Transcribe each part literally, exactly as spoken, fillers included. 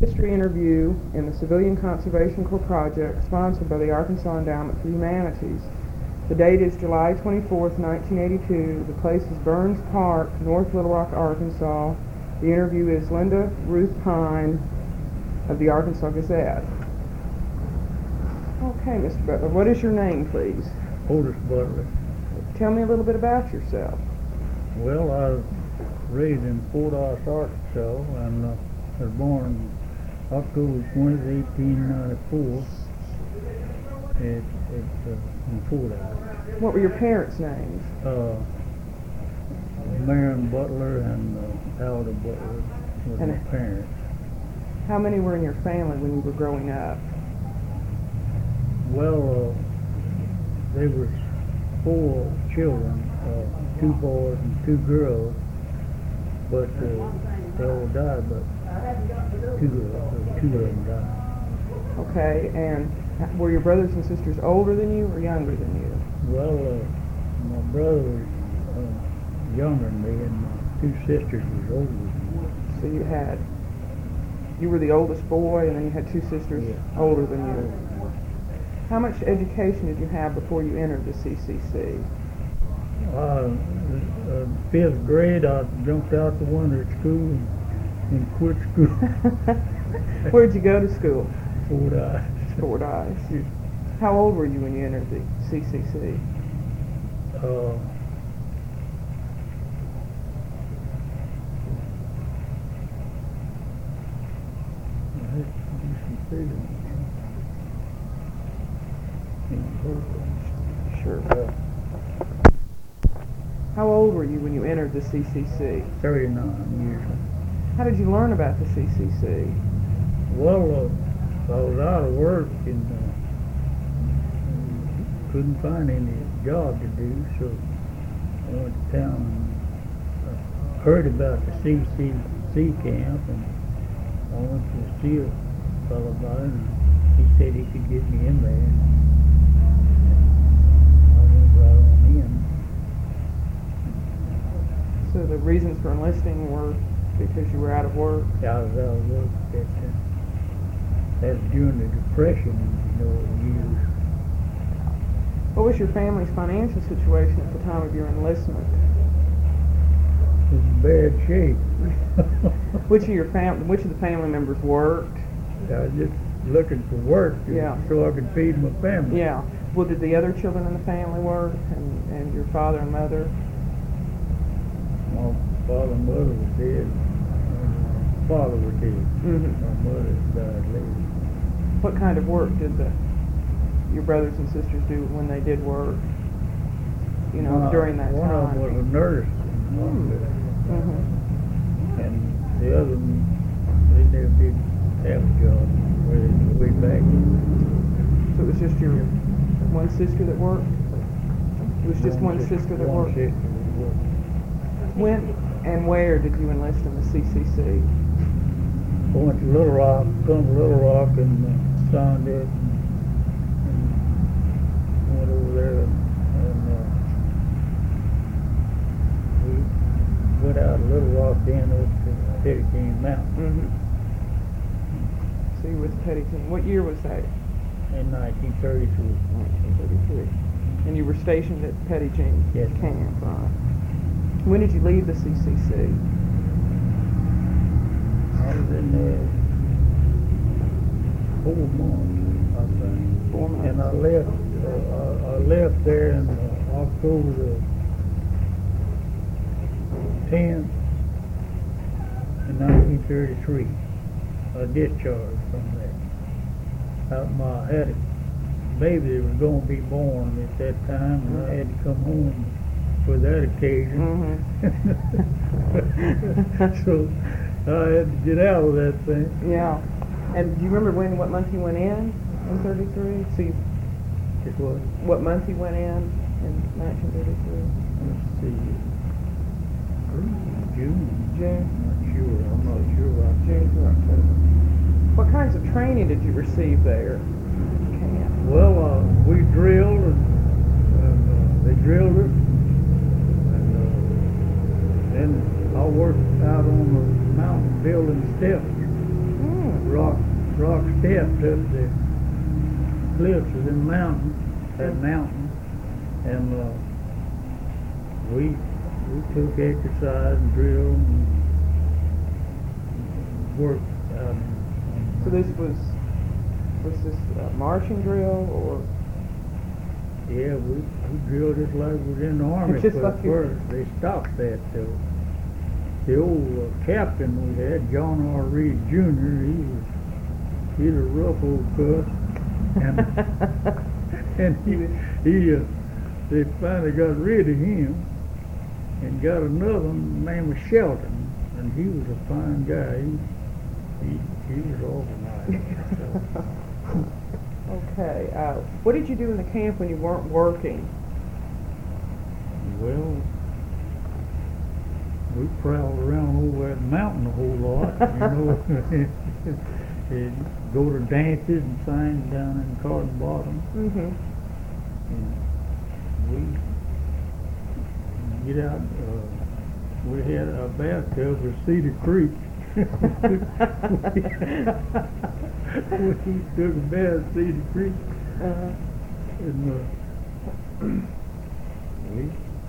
History interview in the Civilian Conservation Corps project sponsored by the Arkansas Endowment for the Humanities. The date is July twenty-fourth, nineteen eighty-two. The place is Burns Park, North Little Rock, Arkansas. The interview is Linda Ruth Pine of the Arkansas Gazette. Okay, Mister Butler, what is your name, please? Otis Butler. Tell me a little bit about yourself. Well, I was raised in Fort Dodge, Arkansas, and uh, was born October twentieth, eighteen ninety-four at, at, uh, in Fort Dodge. What were your parents' names? Uh, Marion Butler and uh, Alda Butler were And my parents. How many were in your family when you were growing up? Well, uh, there was four children, uh, two boys and two girls, but uh, they all died, but two, uh, two of them died. Okay, and were your brothers and sisters older than you or younger than you? Well, uh, my brother was uh, younger than me, and my two sisters was older than me. So you had, you were the oldest boy, and then you had two sisters Yeah. older than you. How much education did you have before you entered the C C C? Uh, uh, fifth grade, I jumped out the window at school and, and quit school. Where'd you go to school? Fort Dodge. Fort Eyes. How old were you when you entered the C C C? Uh, I had to do some figuring. Sure. Uh, How old were you when you entered the C C C? thirty-nine years. How did you learn about the C C C? Well, uh, I was out of work and uh, couldn't find any job to do, so I went to town and uh, heard about the C C C camp, and I went to see a fellow about it, and he said he could get me in there. And I went right on in. So the reasons for enlisting were because you were out of work? I was out of work at that time. That was during the Depression, you know, years. What was your family's financial situation at the time of your enlistment? It was in bad shape. Which of your fam- which of the family members worked? I was just looking for work to, Yeah. so I could feed my family. Yeah. Well, did the other children in the family work, and, and your father and mother? My father and mother were dead. And my father was dead. Mm-hmm. My mother died later. What kind of work did the your brothers and sisters do when they did work? You know, One- during that one time. of them was a nurse in the hospital, Mm-hmm. and the other one, they never did have a job where they way back. So it was just your one sister that worked? It was just one, sis- sister that one worked? sister that worked. When and where did you enlist in the C C C? I went to Little Rock, come to Little Rock, and uh, signed it, and, and went over there, and, and uh, we went out of Little Rock, then up to Petty King Mountain Mm-hmm. So you were with the Petty Team. What year was that? in nineteen thirty-three. nineteen thirty-three. And you were stationed at Petty Jean Yes. Camp, right? When did you leave the C C C? I was in there four months, I think. Four months. And I left, uh, I, I left there in uh, October the tenth in nineteen thirty-three. I discharged from there. I, my, I had a baby that was going to be born at that time, and I had to come home for that occasion. Mm-hmm. So I had to get out of that thing. Yeah. And do you remember when, what month you went in, in thirty-three? So you, It was, what month you went in, in nineteen thirty-three? let's see, June. June? I'm not sure. I'm not sure about June through October. What kinds of training did you receive there? Camp. Well, uh, we drilled, and, and uh, they drilled it, and uh, then I worked out on the mountain building steps, Mm. rock, rock steps up the cliffs of the mountain, that mountain, and uh, we we took exercise and drilled and worked out. So this was, was this a marching drill or? Yeah, we, we drilled just like we was in the army Just for like you- first. They stopped that though. The old uh, captain we had, John R. Reed Junior, he was he's a rough old cuss, and and he he uh, they finally got rid of him and got another one named was Shelton, and he was a fine guy. He he, he was awful nice. So. Okay. Uh, what did you do in the camp when you weren't working? Well, we prowled around over that mountain a whole lot, you know. And go to dances and things down in Cotton Bottom. Mm-hmm. And we get out, uh, we had a bathtub with Cedar Creek. we took a bath at Cedar Creek. Uh-huh. And uh, we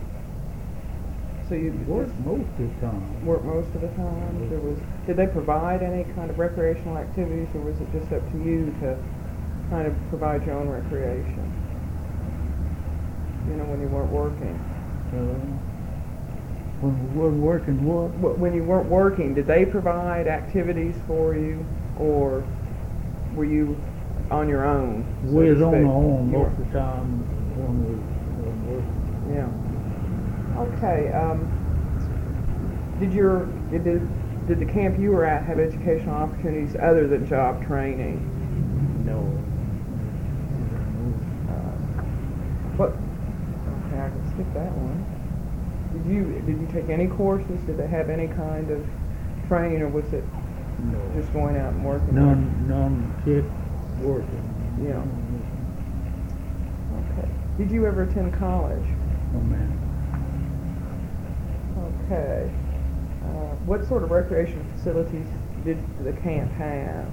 So you worked most of the time. worked most of the time? There was, did they provide any kind of recreational activities, or was it just up to you to kind of provide your own recreation? You know, when you weren't working. Uh, when we wasn't working, what? Wh- When you weren't working, did they provide activities for you, or were you on your own? so We to was on speak? our own You most were- of the time when we wasn't working. Yeah. Okay. Um, did your did the, did the camp you were at have educational opportunities other than job training? No. Uh, what? Okay, I can skip that one. Did you did you take any courses? Did they have any kind of training, or was it No. just going out and working? None, none kid working. Yeah. Okay. Did you ever attend college? Oh man. Okay. Uh, what sort of recreation facilities did the camp have?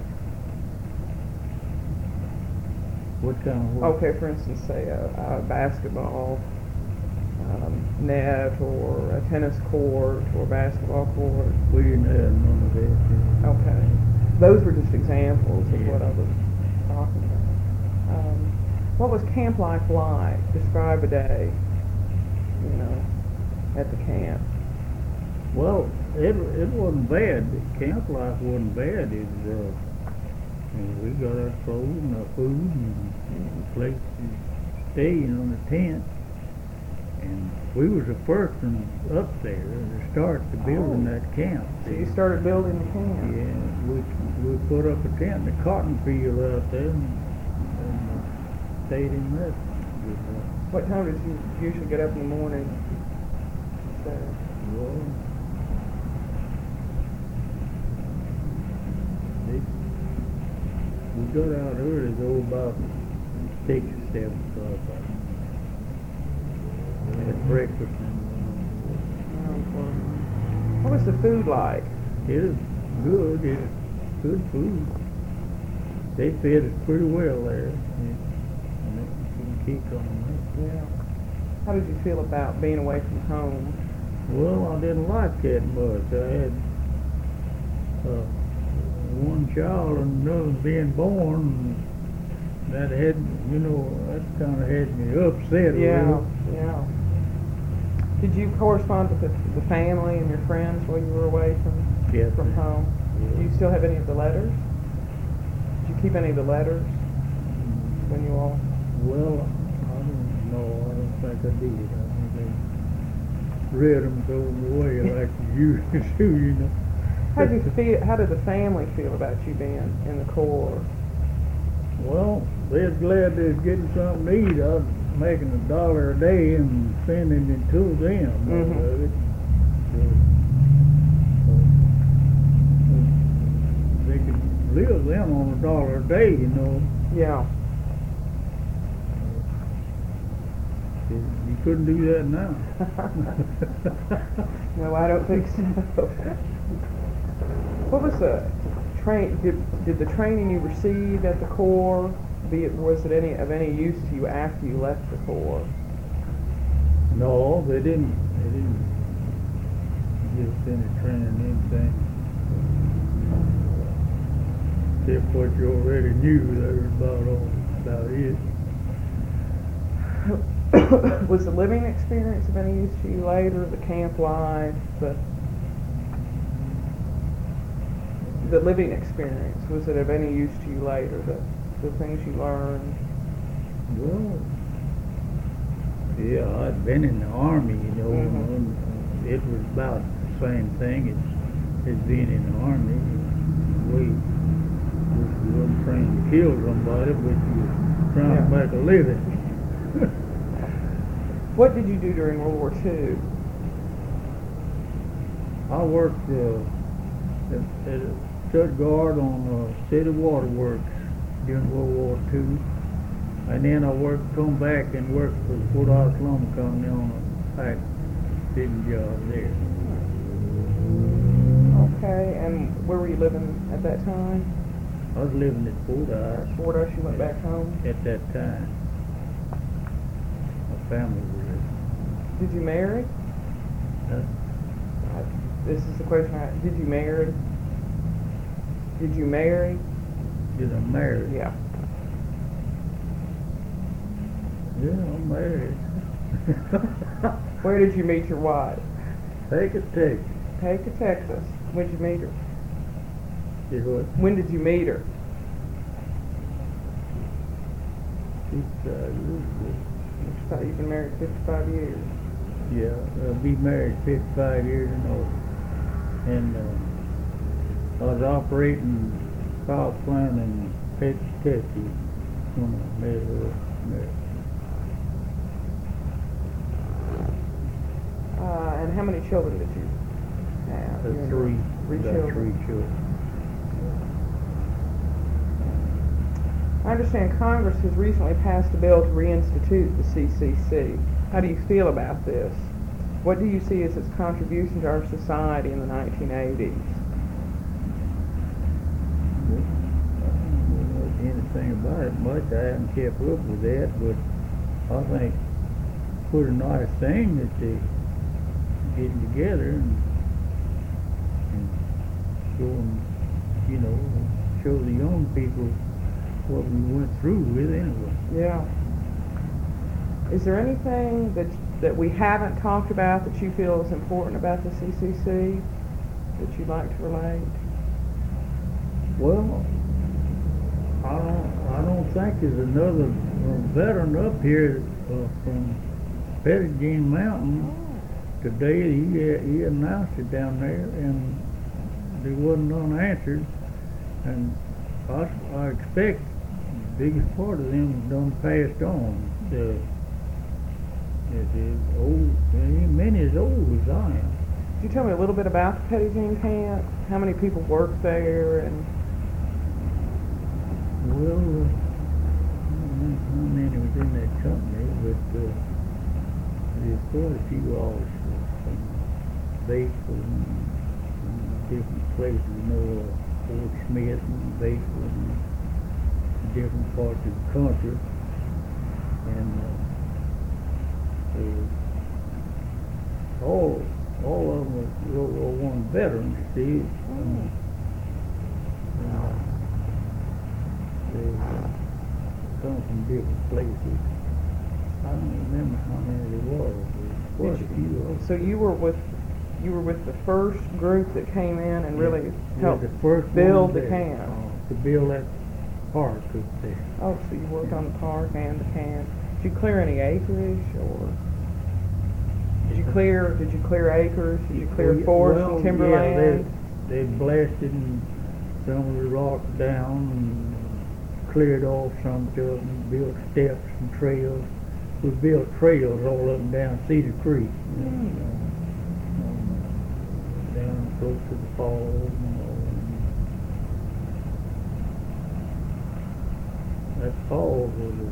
What kind of work? Okay, for instance, say a, a basketball um, net, or a tennis court, or a basketball court. We didn't have none of that. Okay. Those were just examples of Yeah. what I was talking about. Um, what was camp life like? Describe a day, you know, at the camp. Well, it it wasn't bad. Camp life wasn't bad. It was, uh, you know, we got our clothes and our food and, and a place to stay in the tent. And we was the first one up there to start the building Oh. that camp. So you started building the camp. Yeah, we we put up a tent in the cotton field out there and, and uh, stayed in that. With, uh, What time did you usually get up in the morning? So, well, they, we got out early, though, about six or seven o'clock. We had breakfast and what was the food like? uh, it was good. It was good food. They fed us pretty well there. And they can keep on that. Yeah. How did you feel about being away from home? Well, I didn't like that much. I had uh, one child and another being born. And that had, you know, that kind of had me upset a Yeah, little. yeah. Did you correspond with the, the family and your friends while you were away from Yes, from ma'am. home? Yeah. Do you still have any of the letters? Did you keep any of the letters when you all? Well, I don't know. I don't think I did. I think I read them going away like you used to, you know. How did you feel? How did the family feel about you being in the Corps? Well, they're glad they're getting something to eat. I was making a dollar a day and sending it to them. Mhm. Uh, it, uh, they could live them on a dollar a day, you know. Yeah. You couldn't do that now. No, I don't think so. What was the train, did, did the training you received at the Corps, be it, was it any, of any use to you after you left the Corps? No, they didn't, they didn't give us any training, anything. Except what you already knew, that was about all, about it. Was the living experience of any use to you later, the camp life, the, the living experience, was it of any use to you later, the, the things you learned? Well, yeah, I'd been in the Army, you know, Mhm. and it was about the same thing as, as being in the Army. We, we weren't trying to kill somebody, but you were trying Yeah. to make a living. What did you do during World War Two? I worked uh, at, at a stud guard on uh, City Waterworks during World War Two, and then I worked, come back and worked for the Fort Ox Lumber Company on a pack fitting job there. Okay, and where were you living at that time? I was living at Fort Ox Fort Ox, you went back home? at that time. My family was there. Did you marry? Uh, I, this is the question I, did you marry? Did you marry? Did I marry? Yeah. Yeah, I'm married. Where did you meet your wife? Take a take. Take to Texas. When did you meet her? Did what? When did you meet her? fifty-five years ago. I thought you've been married fifty-five years. Yeah, I'll be married fifty-five years and old. And uh, I was operating power plant in Kentucky when I met her. Met. Uh, and how many children did you have? Uh, You and three. her? Three got children. Three children. I understand Congress has recently passed a bill to reinstitute the C C C. How do you feel about this? What do you see as its contribution to our society in the nineteen eighties? Well, I don't know anything about it much. I haven't kept up with that, but I think it's pretty nice thing that they getting together and, and showing, you know, show the young people what we went through with anyway. Yeah. Is there anything that that we haven't talked about that you feel is important about the C C C that you'd like to relate? Well, I don't, I don't think there's another uh, veteran up here uh, from Pettigene Mountain today. He, uh, he announced it down there, and they wasn't unanswered. And I, I expect the biggest part of them done passed on. The, the, the old, ain't many as old as I am. Could you tell me a little bit about the Pettigene camp? How many people work there? And Well, uh, I don't know how many was in that company, but uh, there's quite a few officers from Batesville and, and different places, you know, uh, Fort Smith and Batesville and different parts of the country. And uh, uh, all all of them were, were, were one veterans, see. And, uh, They come from different places. I don't remember how many there were. There was quite a few of them. so you were with you were with the first group that came in and really Yeah, helped the first build one the there, camp. uh, to build that park up there. Oh, so you worked on the park and the camp. Did you clear any acreage, or did you clear? Did you clear acres? Did you clear Well, yeah, forest well, and timberland? Yeah, they, they blasted and some of the rock down and cleared off some of it and built steps and trails. We built trails all up and down Cedar Creek. You know, Hmm. um, down close to the falls and all. And that falls was a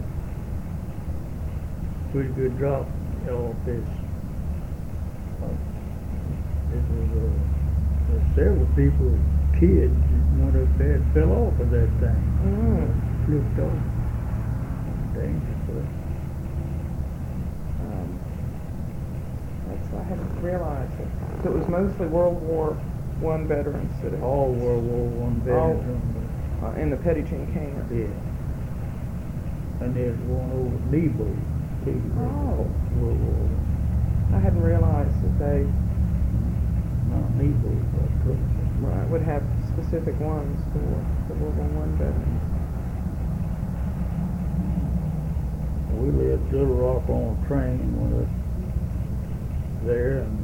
pretty good drop off this. Uh, this was uh, there's several people kids went up there and fell off of that thing. Mm. Flipped off. Dangerous place. Um, that's, I hadn't realized it. So it was mostly World War One veterans that had, All World War One All- veterans on uh, in the Pettyton camp. the, yeah. And there's one over at Nebo, too. Oh. World War One. I hadn't realized that they Not Nebo, but Brooklyn. right, would have specific ones for the World War One veterans. We lived Little Rock on a train when us there, and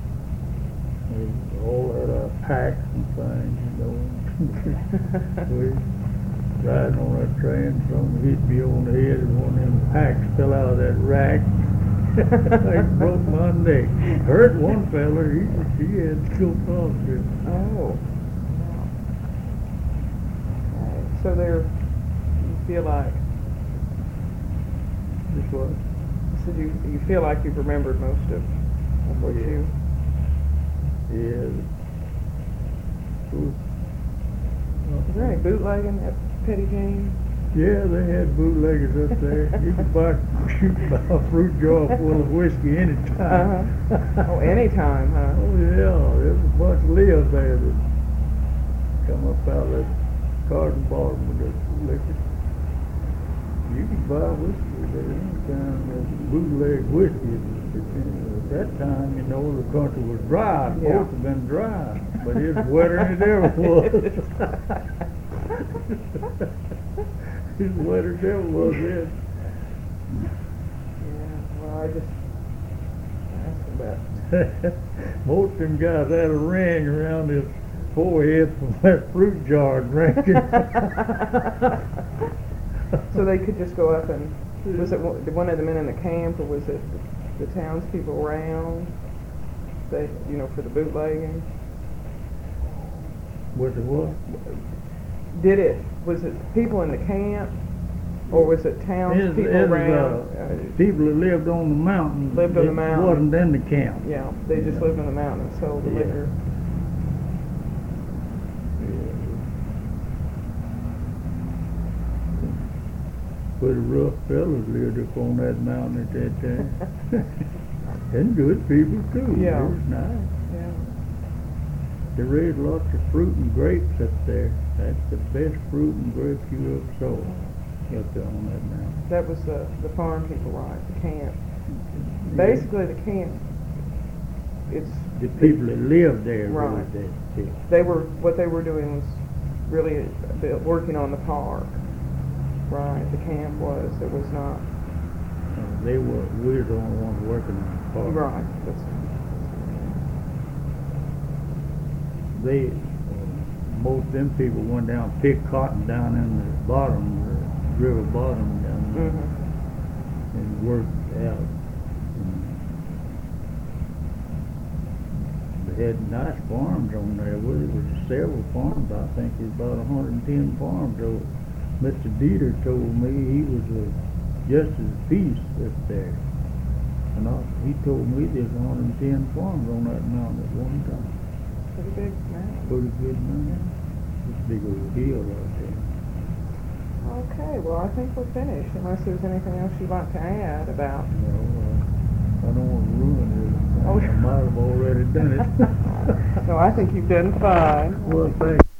we all had our packs and things, you know. We riding on that train, something hit me on the head, and one of them packs fell out of that rack. I broke my neck. Hurt one fella, he, he had to go to hospital. Oh. Yeah. Okay. So there, you feel like, This was, so you you feel like you've remembered most of, of what Yeah. you. yeah. It was, Is there any bootlegging at Petty Jean? Yeah, they had bootleggers up there. You could buy, you could buy a fruit jar full of whiskey anytime. Uh-huh. Oh, anytime, huh? Oh, yeah, there's a bunch of lives there that come up out of that carton bottom with the liquor. You could buy whiskey there anytime. There's bootleg whiskey. At that time, you know, the country was dry. It's Yeah. supposed to have been dry, but it's wetter than it ever was. It's wetter than it ever was then. Yeah, well, I just asked about. Most of them guys had a ring around his forehead from that fruit jar drinking. So they could just go up and, was it one one of the men in the camp, or was it the townspeople around? They, you know, for the bootlegging? Was it what? Did it, was it people in the camp, or was it It was- townspeople it was, around? uh, Uh, People that lived on the mountain. Lived on the it mountain. Wasn't in the camp. Yeah, they just lived in the mountain and sold the Yeah. liquor. Pretty rough fellas lived up on that mountain at that time. And good people too. Yeah. It was nice. Yeah. They raised lots of fruit and grapes up there. That's the best fruit and grapes you ever saw up there on that mountain. That was the, the farm people, right, the camp. Basically, the camp, it's, The people that lived there Right. raised that. Yeah. they were, what they were doing was really uh, working on the park. Right, the camp was, it was not, Uh, They were, we were the only ones working on the park. right, that's, They, uh, most of them people went down, picked cotton down in the bottom, the river bottom down there, mhm. and worked out. And they had nice farms on there. Well, it was several farms. I think there's about a hundred and ten farms. So Mister Dieter told me he was a justice peace up there. And I, he told me there's a hundred and ten farms on that mountain at one time. Pretty big mountain. Pretty good man. This big old hill out there. Okay, well, I think we're finished, unless there's anything else you'd like to add about. No, uh, I don't want to ruin it. Oh. I might have already done it. No, I think you've done fine. Well, thanks.